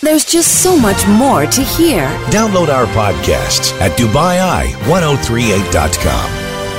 There's just so much more to hear. Download our podcasts at DubaiI1038.com.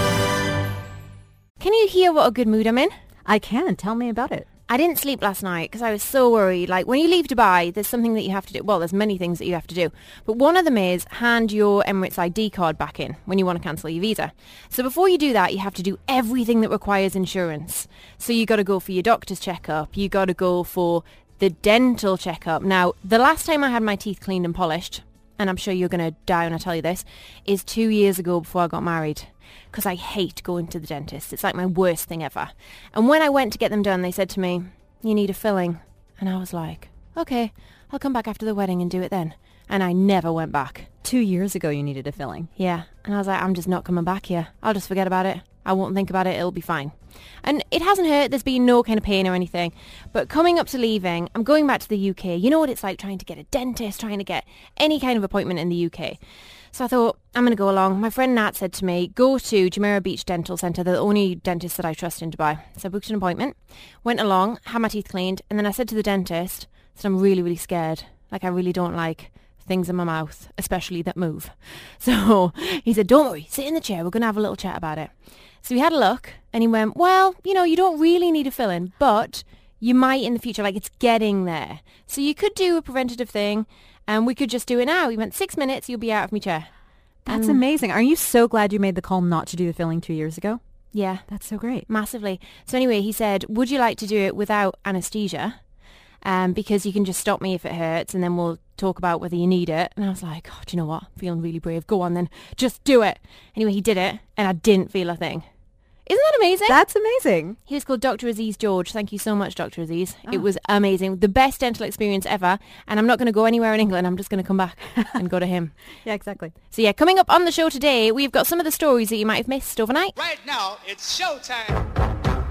Can you hear what a good mood I'm in? I can. Tell me about it. I didn't sleep last night because I was so worried. Like, when you leave Dubai, there's something that you have to do. Well, there's many things that you have to do. But one of them is hand your Emirates ID card back in when you want to cancel your visa. So before you do that, you have to do everything that requires insurance. So you got to go for your doctor's checkup. You got to go for the dental checkup. Now, the last time I had my teeth cleaned and polished, and I'm sure you're going to die when I tell you this, is 2 years ago before I got married. Because I hate going to the dentist. It's like my worst thing ever. And when I went to get them done, they said to me, you need a filling. And I was like, okay, I'll come back after the wedding and do it then. And I never went back. 2 years ago you needed a filling. Yeah. And I was like, I'm just not coming back here. I'll just forget about it. I won't think about it. It'll be fine. And it hasn't hurt. There's been no kind of pain or anything. But coming up to leaving, I'm going back to the UK. You know what it's like trying to get a dentist, trying to get any kind of appointment in the UK. So I thought, I'm going to go along. My friend Nat said to me, go to Jumeirah Beach Dental Centre, the only dentist that I trust in Dubai. So I booked an appointment, went along, had my teeth cleaned, and then I said to the dentist that I'm really, really scared. Like, I really don't like things in my mouth, especially that move. So he said, don't worry, sit in the chair. We're going to have a little chat about it. So we had a look, and he went, well, you know, you don't really need a fill-in, but you might in the future. Like, it's getting there. So you could do a preventative thing, and we could just do it now. He went, 6 minutes, you'll be out of my chair. That's amazing. Are you so glad you made the call not to do the filling 2 years ago? Yeah. That's so great. Massively. So anyway, he said, would you like to do it without anaesthesia? Because you can just stop me if it hurts, and then we'll talk about whether you need it. And I was like, oh, do you know what? I'm feeling really brave. Go on then. Just do it. Anyway, he did it, and I didn't feel a thing. Isn't that amazing? That's amazing. He was called Dr. Aziz George. Thank you so much, Dr. Aziz. Oh. It was amazing. The best dental experience ever. And I'm not going to go anywhere in England. I'm just going to come back and go to him. Yeah, exactly. So yeah, coming up on the show today, we've got some of the stories that you might have missed overnight. Right now, it's showtime.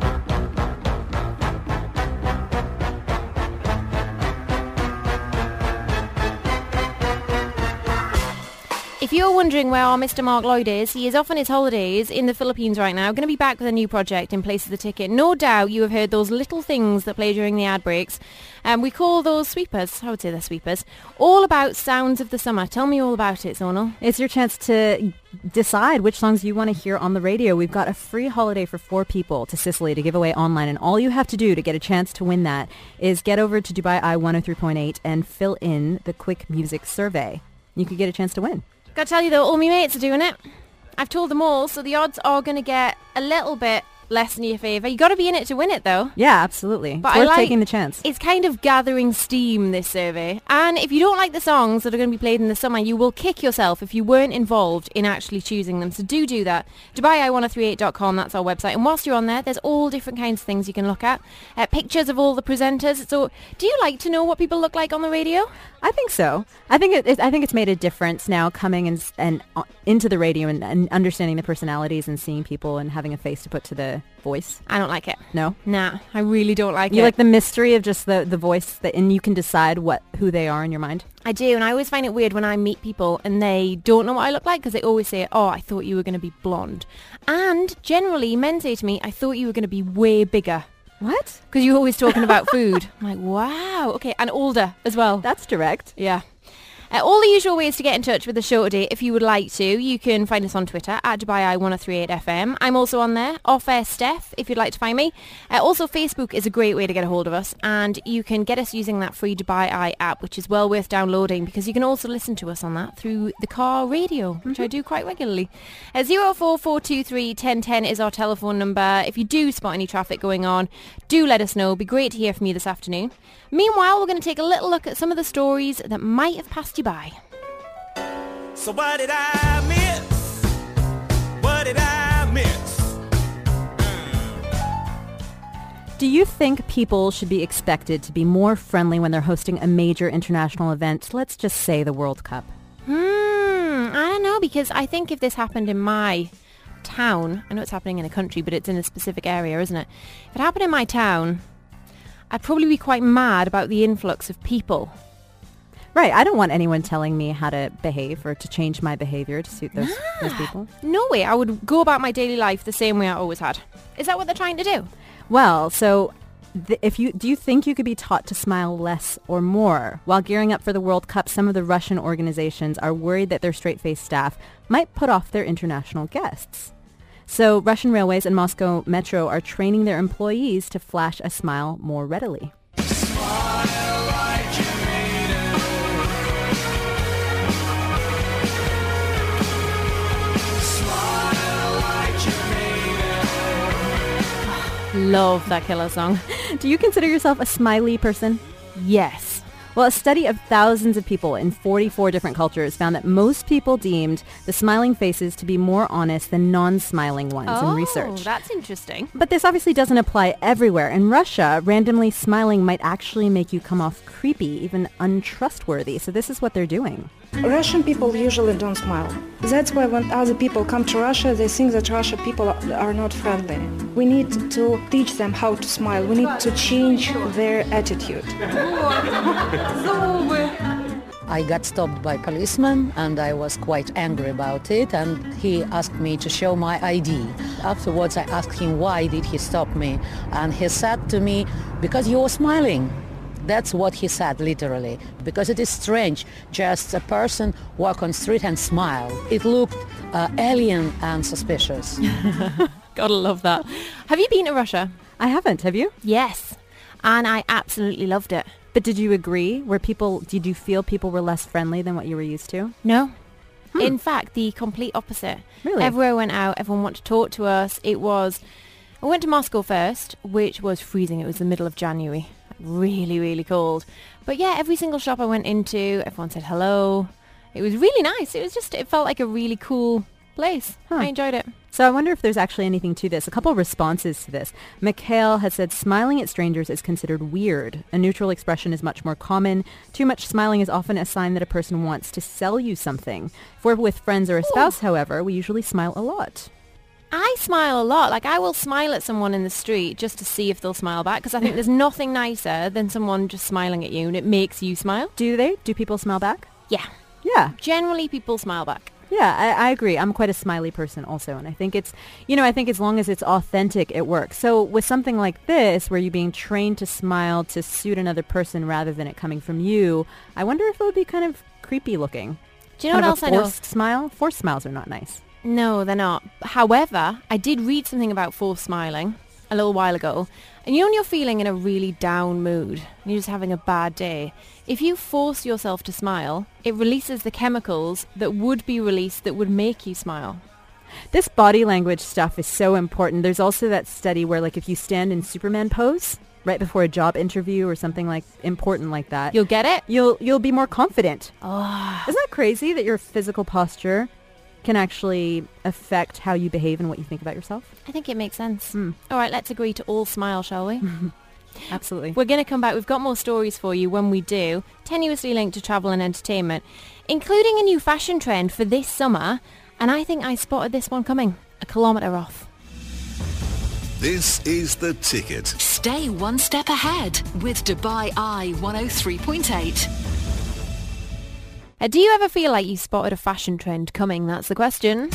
If you're wondering where our Mr. Mark Lloyd is, he is off on his holidays in the Philippines right now, going to be back with a new project in place of the ticket. No doubt you have heard those little things that play during the ad breaks. We call those sweepers. I would say they're sweepers. All about sounds of the summer. Tell me all about it, Zonal. It's your chance to decide which songs you want to hear on the radio. We've got a free holiday for 4 people to Sicily to give away online, and all you have to do to get a chance to win that is get over to Dubai I 103.8 and fill in the quick music survey. You could get a chance to win. Gotta tell you though, all my mates are doing it. I've told them all, so the odds are going to get a little bit less in your favour. You got to be in it to win it though. Yeah, absolutely. But it's worth taking the chance. It's kind of gathering steam, this survey. And if you don't like the songs that are going to be played in the summer, you will kick yourself if you weren't involved in actually choosing them. So do that. DubaiI1038.com, that's our website. And whilst you're on there, there's all different kinds of things you can look at. Pictures of all the presenters. So do you like to know what people look like on the radio? I think so. I think it's made a difference now coming and into the radio and understanding the personalities and seeing people and having a face to put to the voice. I don't like it. No? Nah, I really don't like it. You like the mystery of just the voice, and you can decide who they are in your mind? I do, and I always find it weird when I meet people and they don't know what I look like because they always say, oh, I thought you were going to be blonde. And generally, men say to me, I thought you were going to be way bigger. What? Because you're always talking about food. I'm like, wow. Okay, and older as well. That's direct. Yeah. All the usual ways to get in touch with the show today, if you would like to. You can find us on Twitter at DubaiI1038FM. I'm also on there, Off Air Steph, if you'd like to find me. Also, Facebook is a great way to get a hold of us, and you can get us using that free Dubai Eye app, which is well worth downloading because you can also listen to us on that through the car radio, which I do quite regularly. 04423 1010 is our telephone number. If you do spot any traffic going on, do let us know. It'd be great to hear from you this afternoon. Meanwhile, we're going to take a little look at some of the stories that might have passed you by. So what did I miss? What did I miss? Do you think people should be expected to be more friendly when they're hosting a major international event? Let's just say the World Cup. I don't know, because I think if this happened in my town, I know it's happening in a country, but it's in a specific area, isn't it? If it happened in my town, I'd probably be quite mad about the influx of people. Right. I don't want anyone telling me how to behave or to change my behavior to suit those people. No way. I would go about my daily life the same way I always had. Is that what they're trying to do? Well, so Do you think you could be taught to smile less or more? While gearing up for the World Cup, some of the Russian organizations are worried that their straight-faced staff might put off their international guests. So Russian Railways and Moscow Metro are training their employees to flash a smile more readily. Love that Killer song. Do you consider yourself a smiley person? Yes. Well, a study of thousands of people in 44 different cultures found that most people deemed the smiling faces to be more honest than non-smiling ones in research. Oh, that's interesting. But this obviously doesn't apply everywhere. In Russia, randomly smiling might actually make you come off creepy, even untrustworthy. So this is what they're doing. Russian people usually don't smile. That's why when other people come to Russia, they think that Russian people are not friendly. We need to teach them how to smile. We need to change their attitude. I got stopped by policeman and I was quite angry about it, and he asked me to show my ID. Afterwards I asked him why did he stop me, and he said to me, because you were smiling. That's what he said, literally, because it is strange, just a person walk on street and smile. It looked alien and suspicious. Gotta love that. Have you been to Russia? I haven't. Have you? Yes. And I absolutely loved it. But did you agree? Did you feel people were less friendly than what you were used to? No. In fact, the complete opposite. Really? Everywhere I went out, everyone wanted to talk to us. I went to Moscow first, which was freezing. It was the middle of January. Really, really cold. But yeah, every single shop I went into, everyone said hello. It was really nice. It felt like a really cool place. I enjoyed it. So I wonder if there's actually anything to this. A couple of responses to this. Mikhail has said smiling at strangers is considered weird. A neutral expression is much more common. Too much smiling is often a sign that a person wants to sell you something. If we're with friends or a spouse, however, we usually smile a lot. I smile a lot. Like, I will smile at someone in the street just to see if they'll smile back, because I think there's nothing nicer than someone just smiling at you and it makes you smile. Do they? Do people smile back? Yeah. Yeah. Generally, people smile back. Yeah, I agree. I'm quite a smiley person also, and I think I think as long as it's authentic, it works. So with something like this, where you're being trained to smile to suit another person rather than it coming from you, I wonder if it would be kind of creepy looking. Do you know what else I know? Forced smile? Forced smiles are not nice. No, they're not. However, I did read something about forced smiling a little while ago. And you know when you're feeling in a really down mood, and you're just having a bad day, if you force yourself to smile, it releases the chemicals that would be released that would make you smile. This body language stuff is so important. There's also that study where, like, if you stand in Superman pose right before a job interview or something like important like that, You'll get it? You'll be more confident. Oh. Isn't that crazy that your physical posture can actually affect how you behave and what you think about yourself? I think it makes sense. All right, let's agree to all smile, shall we? Absolutely. We're going to come back. We've got more stories for you when we do, tenuously linked to travel and entertainment, including a new fashion trend for this summer. And I think I spotted this one coming a kilometre off. This is The Ticket. Stay one step ahead with Dubai Eye 103.8. Do you ever feel like you spotted a fashion trend coming? That's the question.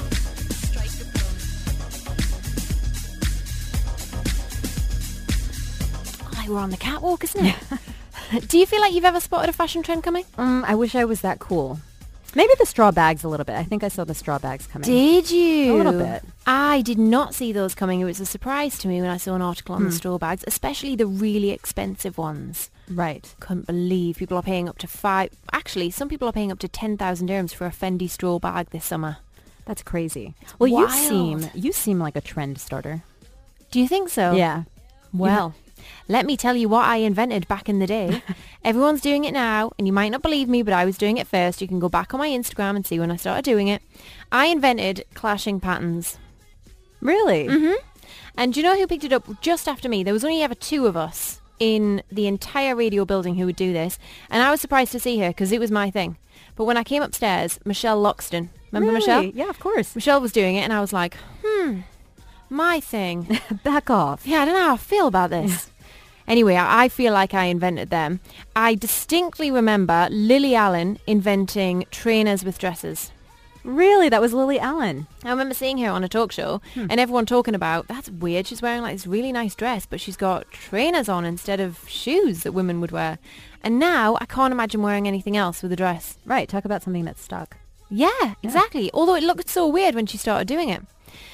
Like we're on the catwalk, isn't it? Do you feel like you've ever spotted a fashion trend coming? I wish I was that cool. Maybe the straw bags a little bit. I think I saw the straw bags coming. Did you? A little bit. I did not see those coming. It was a surprise to me when I saw an article on the straw bags, especially the really expensive ones. Right. Couldn't believe people are paying up to some people are paying up to 10,000 dirhams for a Fendi straw bag this summer. That's crazy. Well, wild. you seem like a trend starter. Do you think so? Yeah. Well, let me tell you what I invented back in the day. Everyone's doing it now, and you might not believe me, but I was doing it first. You can go back on my Instagram and see when I started doing it. I invented clashing patterns. Really? Mm-hmm. And do you know who picked it up just after me? There was only ever two of us in the entire radio building who would do this, and I was surprised to see her because it was my thing. But when I came upstairs, Michelle Loxton, remember Really? Michelle? Yeah, of course. Michelle was doing it, and I was like, my thing. Back off. Yeah, I don't know how I feel about this. Anyway, I feel like I invented them. I distinctly remember Lily Allen inventing trainers with dresses. Really? That was Lily Allen. I remember seeing her on a talk show and everyone talking about, that's weird, she's wearing like this really nice dress, but she's got trainers on instead of shoes that women would wear. And now I can't imagine wearing anything else with a dress. Right. Talk about something that's stuck. Yeah, exactly. Although it looked so weird when she started doing it.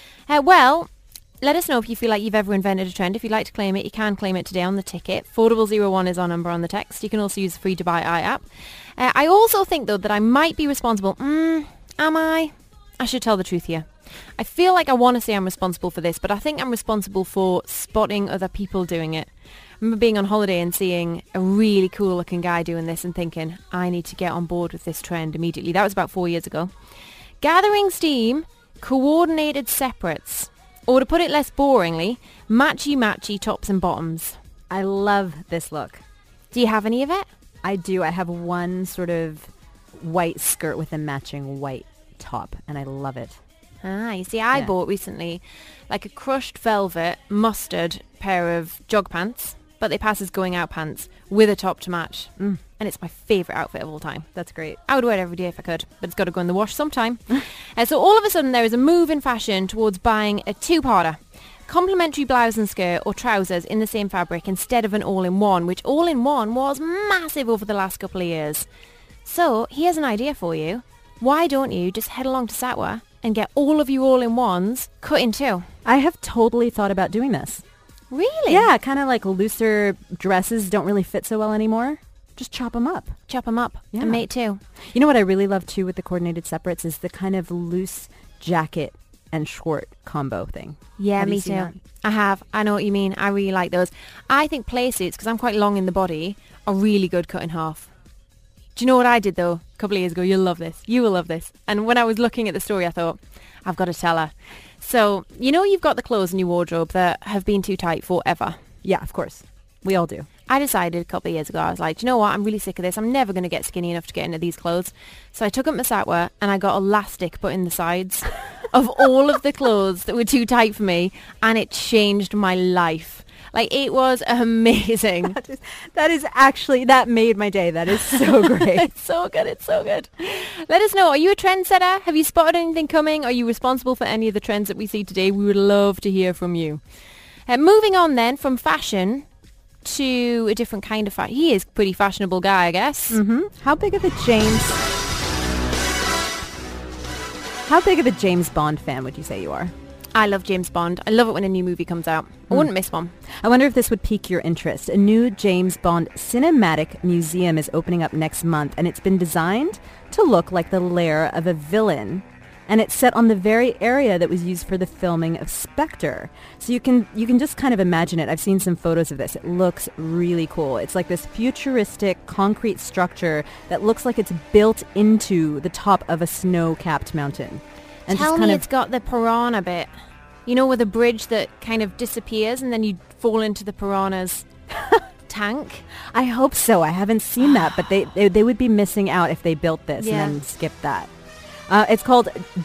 Well, let us know if you feel like you've ever invented a trend. If you'd like to claim it, you can claim it today on the ticket. 4001 is our number on the text. You can also use the free Dubai Eye app. I also think, though, that I might be responsible. Am I? I should tell the truth here. I feel like I want to say I'm responsible for this, but I think I'm responsible for spotting other people doing it. I remember being on holiday and seeing a really cool looking guy doing this and thinking, I need to get on board with this trend immediately. That was about 4 years ago. Gathering steam, coordinated separates. Or to put it less boringly, matchy-matchy tops and bottoms. I love this look. Do you have any of it? I do. I have one sort of white skirt with a matching white top, and I love it. Ah, you see, I bought recently like a crushed velvet mustard pair of jog pants, but they pass as going out pants with a top to match. And it's my favourite outfit of all time. That's great. I would wear it every day if I could, but it's got to go in the wash sometime. So all of a sudden there is a move in fashion towards buying a two-parter. Complementary blouse and skirt or trousers in the same fabric instead of an all-in-one, which all-in-one was massive over the last couple of years. So here's an idea for you. Why don't you just head along to Satwa and get all of your all-in-ones cut in two? I have totally thought about doing this. Really? Yeah, kind of like looser dresses don't really fit so well anymore. Just chop them up. Chop them up Yeah. and make two. You know what I really love too with the coordinated separates is the kind of loose jacket and short combo thing. Yeah, Have you me seen too. that? I have. I know what you mean. I really like those. I think play suits, because I'm quite long in the body, are really good cut in half. Do you know what I did though? A couple of years ago, you'll love this. You will love this. And when I was looking at the story, I thought, I've got to tell her. So, you know you've got the clothes in your wardrobe that have been too tight forever. Yeah, of course. We all do. I decided a couple of years ago, I was like, do you know what? I'm really sick of this. I'm never going to get skinny enough to get into these clothes. So I took up my Satwa and I got elastic put in the sides of all of the clothes that were too tight for me. And it changed my life. Like, it was amazing. That made my day. That is so great. It's so good. It's so good. Let us know. Are you a trendsetter? Have you spotted anything coming? Are you responsible for any of the trends that we see today? We would love to hear from you. Moving on then from fashion to a different kind of fashion. He is a pretty fashionable guy, I guess. Mm-hmm. How big of a James Bond fan would you say you are? I love James Bond. I love it when a new movie comes out. I wouldn't miss one. I wonder if this would pique your interest. A new James Bond cinematic museum is opening up next month, and it's been designed to look like the lair of a villain. And it's set on the very area that was used for the filming of Spectre. So you can just kind of imagine it. I've seen some photos of this. It looks really cool. It's like this futuristic concrete structure that looks like it's built into the top of a snow-capped mountain. And Tell me it's got the piranha bit. You know, with a bridge that kind of disappears and then you fall into the piranha's tank? I hope so. I haven't seen that, but they would be missing out if they built this Yeah. and then skipped that. It's called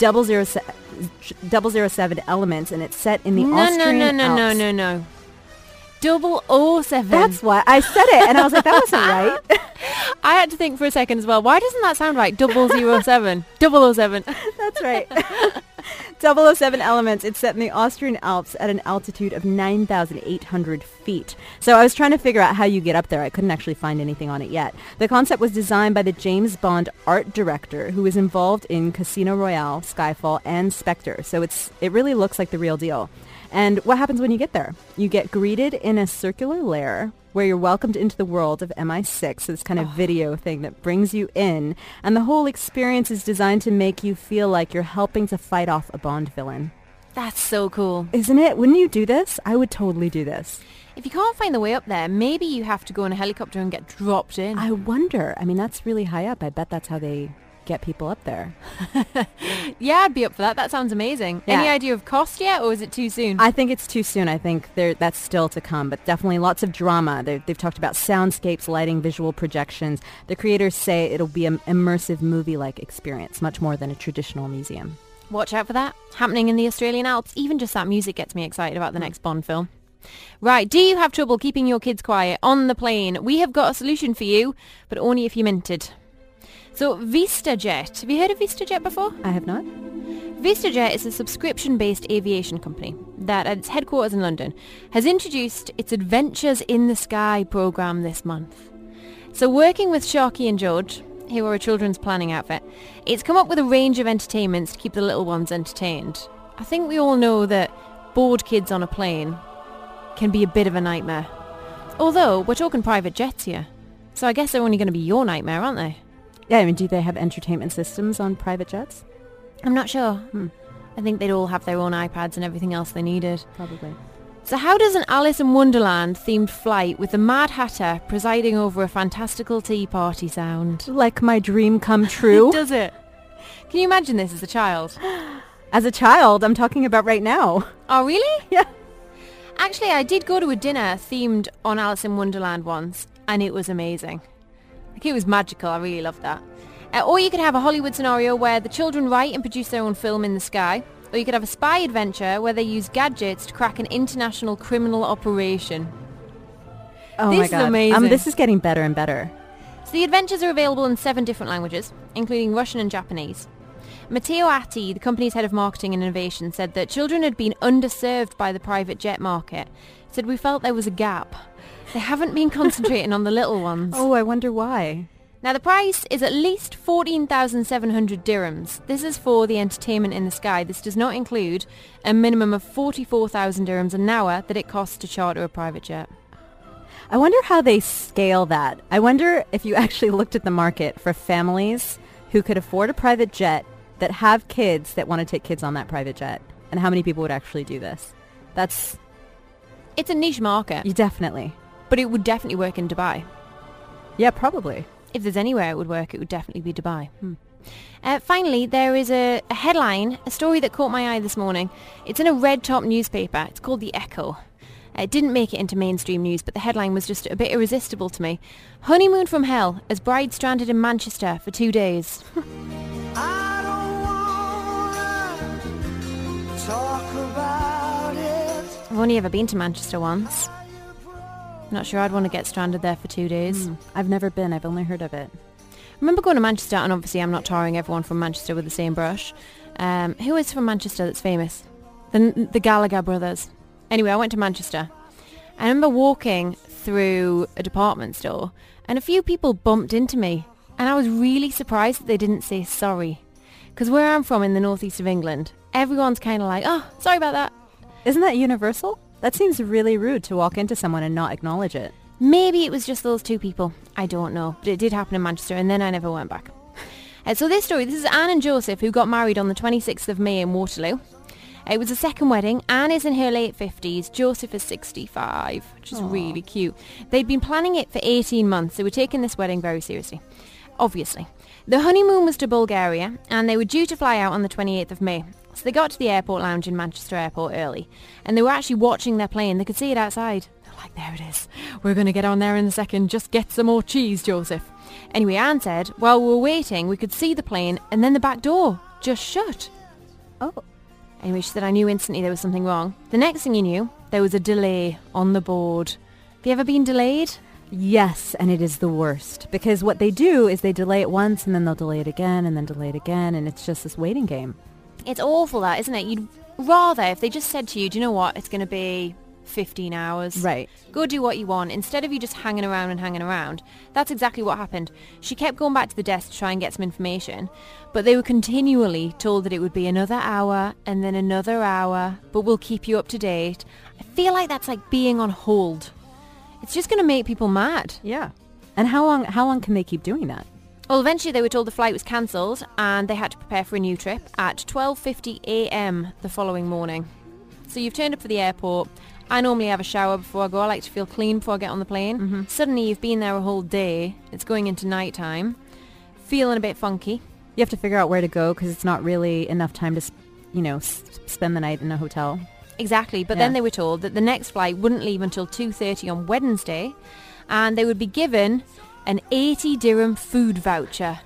007 Elements, and it's set in the Austrian Alps. No. 007. That's why I said it, and I was like, that wasn't right. I had to think for a second as well. Why doesn't that sound right? 007. 007. That's right. 007 Elements. It's set in the Austrian Alps at an altitude of 9,800 feet. So I was trying to figure out how you get up there. I couldn't actually find anything on it yet. The concept was designed by the James Bond art director who was involved in Casino Royale, Skyfall, and Spectre. So it really looks like the real deal. And what happens when you get there? You get greeted in a circular lair where you're welcomed into the world of MI6, this kind of video thing that brings you in. And the whole experience is designed to make you feel like you're helping to fight off a Bond villain. That's so cool. Isn't it? Wouldn't you do this? I would totally do this. If you can't find the way up there, maybe you have to go in a helicopter and get dropped in. I wonder. I mean, that's really high up. I bet that's how they get people up there. Yeah, I'd be up for that. That sounds amazing. Yeah. Any idea of cost yet, or is it too soon? I think it's too soon. I think that's still to come, but definitely lots of drama. They've talked about soundscapes, lighting, visual projections. The creators say it'll be an immersive movie-like experience, much more than a traditional museum. Watch out for that. Happening in the Australian Alps. Even just that music gets me excited about the next Bond film. Right, do you have trouble keeping your kids quiet on the plane? We have got a solution for you, but only if you're minted. So VistaJet, have you heard of VistaJet before? I have not. VistaJet is a subscription-based aviation company that, at its headquarters in London, has introduced its Adventures in the Sky programme this month. So working with Sharky and George, who are a children's planning outfit, it's come up with a range of entertainments to keep the little ones entertained. I think we all know that bored kids on a plane can be a bit of a nightmare. Although, we're talking private jets here, so I guess they're only going to be your nightmare, aren't they? Yeah, I mean, do they have entertainment systems on private jets? I'm not sure. I think they'd all have their own iPads and everything else they needed. Probably. So how does an Alice in Wonderland themed flight with the Mad Hatter presiding over a fantastical tea party sound? Like my dream come true? Does it? Can you imagine this as a child? As a child, I'm talking about right now. Oh, really? Yeah. Actually, I did go to a dinner themed on Alice in Wonderland once, and it was amazing. Like, it was magical. I really loved that. Or you could have a Hollywood scenario where the children write and produce their own film in the sky. Or you could have a spy adventure where they use gadgets to crack an international criminal operation. Oh This my is god. amazing. This is getting better and better. So the adventures are available in 7 different languages, including Russian and Japanese. Matteo Atti, the company's head of marketing and innovation, said that children had been underserved by the private jet market. He said, "We felt there was a gap. They haven't been concentrating on the little ones." Oh, I wonder why. Now the price is at least 14,700 dirhams. This is for the entertainment in the sky. This does not include a minimum of 44,000 dirhams an hour that it costs to charter a private jet. I wonder how they scale that. I wonder if you actually looked at the market for families who could afford a private jet that have kids that want to take kids on that private jet, and how many people would actually do this. It's a niche market, Definitely. but it would definitely work in Dubai. Yeah, probably. If there's anywhere it would work, it would definitely be Dubai. Finally, there is a headline, a story that caught my eye this morning. It's in a red top newspaper. It's called The Echo. It didn't make it into mainstream news, but the headline was just a bit irresistible to me. Honeymoon from hell as bride stranded in Manchester for 2 days. I don't wanna talk about it. I've only ever been to Manchester once. Not sure I'd want to get stranded there for 2 days. I've never been. I've only heard of it. I remember going to Manchester, and obviously I'm not tarring everyone from Manchester with the same brush. Who is from Manchester that's famous? The Gallagher brothers. Anyway, I went to Manchester. I remember walking through a department store, and a few people bumped into me, and I was really surprised that they didn't say sorry. Because where I'm from in the northeast of England, everyone's kind of like, "Oh, sorry about that." Isn't that universal? That seems really rude to walk into someone and not acknowledge it. Maybe it was just those 2 people. I don't know. But it did happen in Manchester, and then I never went back. So this is Anne and Joseph, who got married on the 26th of May in Waterloo. It was a second wedding. Anne is in her late 50s. Joseph is 65, which is really cute. They'd been planning it for 18 months. They were taking this wedding very seriously, obviously. The honeymoon was to Bulgaria, and they were due to fly out on the 28th of May. So they got to the airport lounge in Manchester Airport early, and they were actually watching their plane. They could see it outside. They're like, "There it is. We're going to get on there in a second. Just get some more cheese, Joseph." Anyway, Anne said, while we were waiting, we could see the plane, and then the back door just shut. Oh. Anyway, she said, "I knew instantly there was something wrong." The next thing you knew, there was a delay on the board. Have you ever been delayed? Yes, and it is the worst. Because what they do is they delay it once, and then they'll delay it again, and then delay it again, and it's just this waiting game. It's awful, that, isn't it? You'd rather, if they just said to you, "Do you know what, it's going to be 15 hours. Right. Go do what you want. Instead of you just hanging around. That's exactly what happened. She kept going back to the desk to try and get some information, but they were continually told that it would be another hour and then another hour, but we'll keep you up to date. I feel like that's like being on hold. It's just going to make people mad. Yeah. And how long can they keep doing that? Well, eventually they were told the flight was cancelled and they had to prepare for a new trip at 12:50 a.m. the following morning. So you've turned up for the airport. I normally have a shower before I go. I like to feel clean before I get on the plane. Mm-hmm. Suddenly you've been there a whole day. It's going into night time. Feeling a bit funky. You have to figure out where to go because it's not really enough time to, spend the night in a hotel. Exactly. But then they were told that the next flight wouldn't leave until 2:30 on Wednesday, and they would be given an 80 dirham food voucher.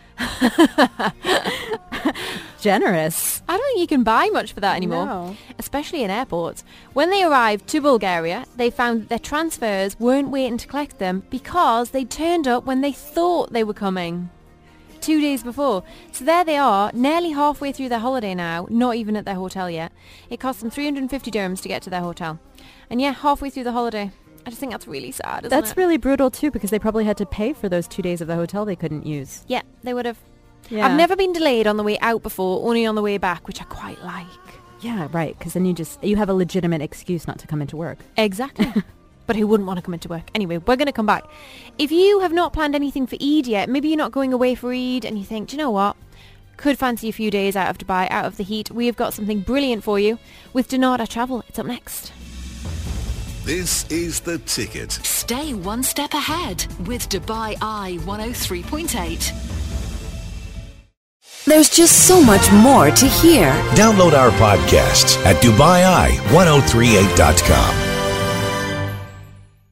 Generous. I don't think you can buy much for that anymore, No. especially in airports. When they arrived to Bulgaria, they found that their transfers weren't waiting to collect them because they turned up when they thought they were coming. 2 days before. So there they are, nearly halfway through their holiday now, not even at their hotel yet. It cost them 350 dirhams to get to their hotel. And yeah, halfway through the holiday. I just think that's really sad, isn't it? That's really brutal too, because they probably had to pay for those 2 days of the hotel they couldn't use. Yeah, they would have. Yeah. I've never been delayed on the way out before, only on the way back, which I quite like. Yeah, right, because then you have a legitimate excuse not to come into work. Exactly. But who wouldn't want to come into work? Anyway, we're going to come back. If you have not planned anything for Eid yet, maybe you're not going away for Eid and you think, do you know what? Could fancy a few days out of Dubai, out of the heat. We have got something brilliant for you with Donada Travel. It's up next. This is The Ticket. Stay one step ahead with Dubai Eye 103.8. There's just so much more to hear. Download our podcasts at DubaiEye1038.com.